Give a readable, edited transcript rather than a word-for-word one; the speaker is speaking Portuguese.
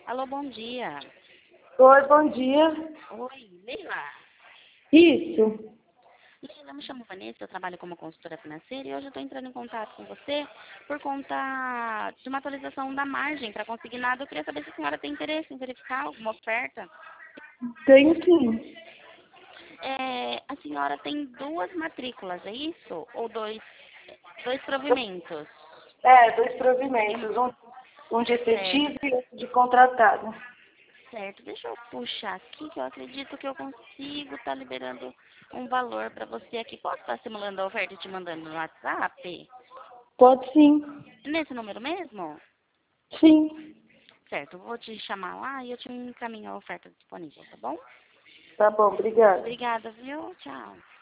Alô, bom dia. Oi, bom dia. Oi, Leila. Isso. Leila, eu me chamo Vanessa, eu trabalho como consultora financeira e hoje eu estou entrando em contato com você por conta de uma atualização da margem para consignado. Eu queria saber se a senhora tem interesse em verificar alguma oferta. Tenho sim. A senhora tem duas matrículas, é isso? Ou dois provimentos? Dois provimentos. Um de Certo, efetivo e outro de contratado. certo. Deixa eu puxar aqui que eu acredito que eu consigo estar liberando um valor para você aqui. Posso estar simulando a oferta e te mandando no WhatsApp? Pode sim. Nesse número mesmo? Sim. Certo, vou te chamar lá e eu te encaminho a oferta disponível, tá bom? Tá bom, obrigada. Obrigada, viu? Tchau.